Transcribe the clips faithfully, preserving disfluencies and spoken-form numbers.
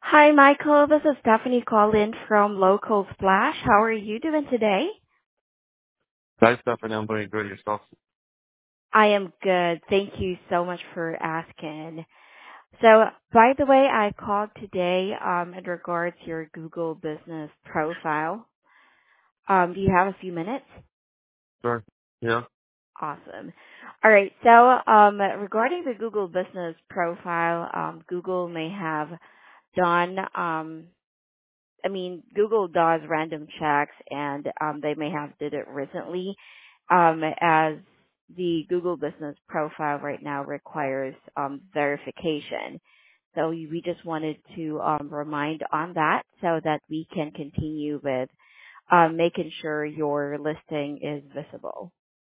Hi, Michael. This is Stephanie calling from Local Splash. How are you doing today? Hi, Stephanie. I'm doing good. Yourself? I am good. Thank you so much for asking. So, by the way, I called today um, in regards to your Google business profile. Um, do you have a few minutes? Sure. Yeah. Awesome. All right. So, um, regarding the Google business profile, um, Google may have done um, I mean, Google does random checks, and um, they may have did it recently, um, as the Google business profile right now requires um, verification. So we we just wanted to um, remind on that so that we can continue with um, making sure your listing is visible.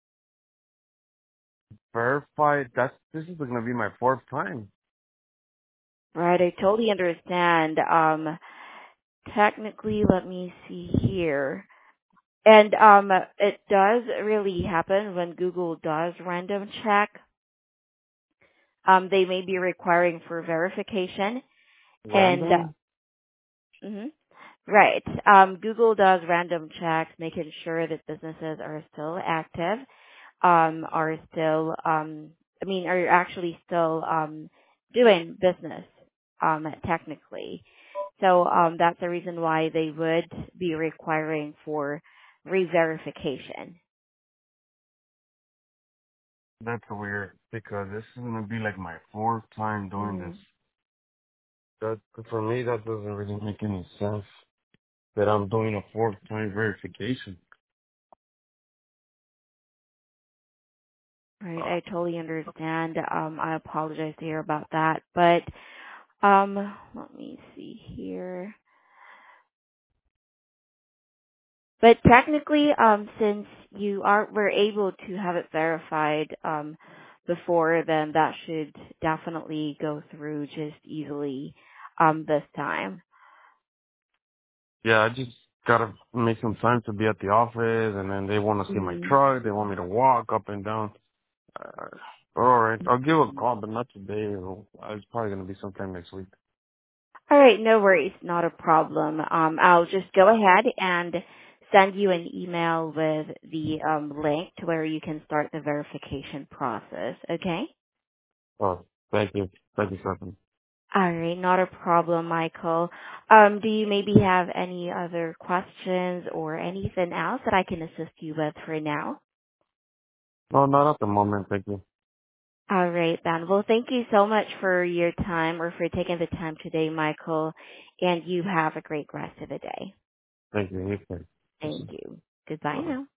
Verified. That's this is gonna be my fourth time. Right, I totally understand. Um, technically, let me see here. And um, it does really happen when Google does random check. Um, they may be requiring for verification, and Random. mhm, right. Um, Google does random checks, making sure that businesses are still active, um, are still, um, I mean, are actually still um, doing business, um, technically. So um, that's the reason why they would be requiring for re-verification. That's weird because this is gonna be like my fourth time doing this. Mm. That for me that doesn't really make any sense. That I'm doing a fourth time verification. Right, I totally understand. Um, I apologize to hear about that, but um, let me see here. But technically, um, since you are were able to have it verified um before, then that should definitely go through just easily um this time. Yeah, I just gotta make some time to be at the office, and then they want to see my Mm. truck. They want me to walk up and down. Uh, all right, I'll give a call, but not today. It's probably gonna be sometime next week. All right, no worries, not a problem. Um, I'll just go ahead and send you an email with the um, link to where you can start the verification process. Okay? Oh, thank you. Thank you, Stephanie. All right, not a problem, Michael. Um, do you maybe have any other questions or anything else that I can assist you with for now? No, not at the moment. Thank you. All right, then. Well, thank you so much for your time or for taking the time today, Michael, and you have a great rest of the day. Thank you. You too. Thank you. Goodbye Bye. now.